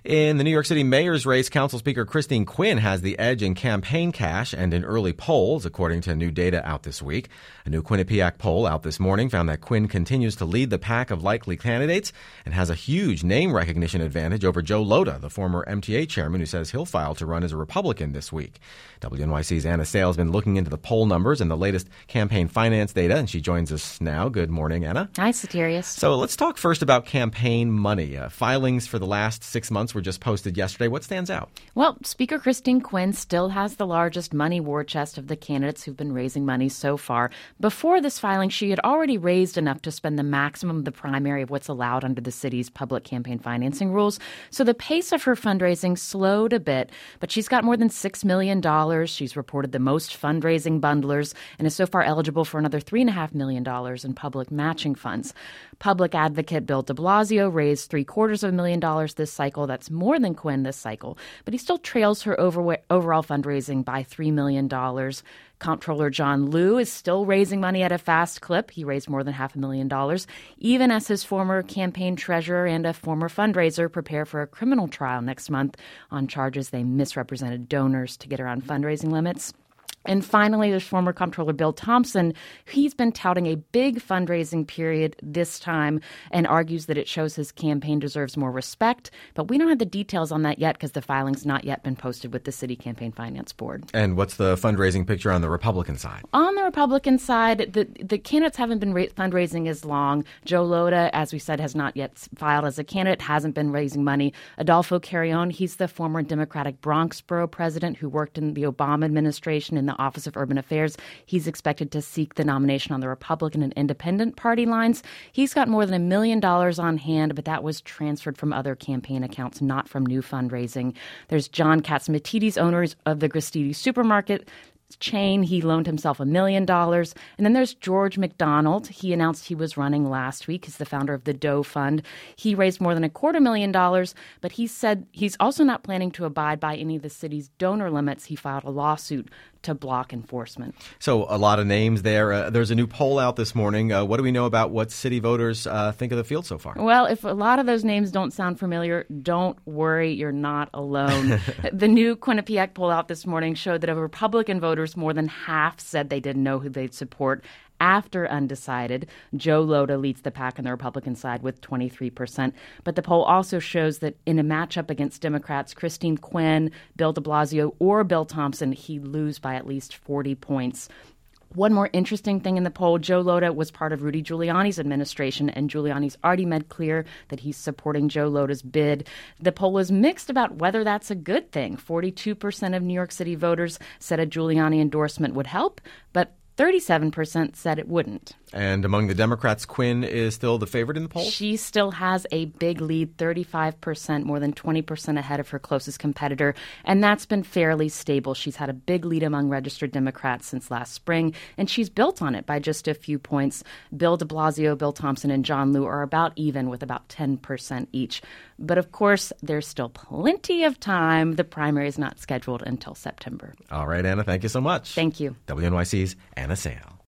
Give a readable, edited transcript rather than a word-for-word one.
In the New York City mayor's race, Council Speaker Christine Quinn has the edge in campaign cash and in early polls, according to new data out this week. A new Quinnipiac poll out this morning found that Quinn continues to lead the pack of likely candidates and has a huge name recognition advantage over Joe Lhota, the former MTA chairman who says he'll file to run as a Republican this week. WNYC's Anna Sale has been looking into the poll numbers and the latest campaign finance data, and she joins us now. Good morning, Anna. Hi, Soterios. So let's talk first about campaign money. Filings for the last 6 months were just posted yesterday. What stands out? Well, Speaker Christine Quinn still has the largest money war chest of the candidates who've been raising money so far. Before this filing, she had already raised enough to spend the maximum of the primary of what's allowed under the city's public campaign financing rules. So the pace of her fundraising slowed a bit, but she's got more than $6 million. She's reported the most fundraising bundlers and is so far eligible for another $3.5 million in public matching funds. Public advocate Bill de Blasio raised $750,000 this cycle. That's more than Quinn this cycle, but he still trails her overall fundraising by $3 million. Comptroller John Liu is still raising money at a fast clip. He raised more than $500,000, even as his former campaign treasurer and a former fundraiser prepare for a criminal trial next month on charges they misrepresented donors to get around fundraising limits. And finally, there's former Comptroller Bill Thompson. He's been touting a big fundraising period this time and argues that it shows his campaign deserves more respect. But we don't have the details on that yet because the filing's not yet been posted with the City Campaign Finance Board. And what's the fundraising picture on the Republican side? On the Republican side, the candidates haven't been fundraising as long. Joe Lhota, as we said, has not yet filed as a candidate, hasn't been raising money. Adolfo Carrion, he's the former Democratic Bronx Borough president who worked in the Obama administration in the Office of Urban Affairs. He's expected to seek the nomination on the Republican and Independent party lines. He's got more than $1 million on hand, but that was transferred from other campaign accounts, not from new fundraising. There's John Catsimatidis, owner of the Gristiti supermarket chain. He loaned himself $1 million. And then there's George McDonald. He announced he was running last week. He's the founder of the Doe Fund. He raised more than $250,000, but he said he's also not planning to abide by any of the city's donor limits. He filed a lawsuit to block enforcement. So a lot of names there. There's a new poll out this morning. What do we know about what city voters think of the field so far? Well, if a lot of those names don't sound familiar, don't worry, you're not alone. The new Quinnipiac poll out this morning showed that of Republican voters, more than half said they didn't know who they'd support. After undecided, Joe Lhota leads the pack on the Republican side with 23%. But the poll also shows that in a matchup against Democrats, Christine Quinn, Bill de Blasio, or Bill Thompson, he'd lose by at least 40 points. One more interesting thing in the poll, Joe Lhota was part of Rudy Giuliani's administration, and Giuliani's already made clear that he's supporting Joe Lota's bid. The poll is mixed about whether that's a good thing. 42% of New York City voters said a Giuliani endorsement would help, but 37% said it wouldn't. And among the Democrats, Quinn is still the favorite in the poll? She still has a big lead, 35%, more than 20% ahead of her closest competitor. And that's been fairly stable. She's had a big lead among registered Democrats since last spring, and she's built on it by just a few points. Bill de Blasio, Bill Thompson, and John Liu are about even with about 10% each. But of course, there's still plenty of time. The primary is not scheduled until September. All right, Anna, thank you so much. Thank you. WNYC's Anna Sale.